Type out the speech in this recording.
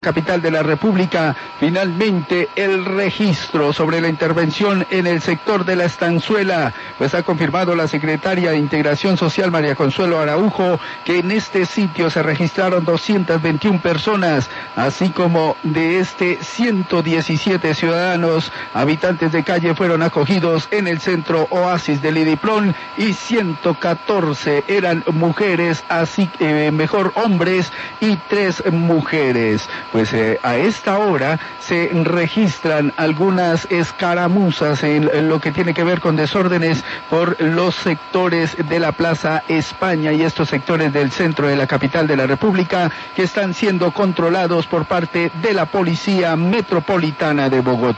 capital de la República. Finalmente el registro sobre la intervención en el sector de la Estanzuela, pues ha confirmado la secretaria de Integración Social María Consuelo Araujo que en este sitio se registraron 221 personas, así como de 117 ciudadanos habitantes de calle fueron acogidos en el centro Oasis del Idiplón y 114 eran mujeres, así mejor hombres y 3 mujeres. Pues a esta hora se registran algunas escaramuzas en lo que tiene que ver con desórdenes por los sectores de la Plaza España y estos sectores del centro de la capital de la República que están siendo controlados por parte de la Policía Metropolitana de Bogotá.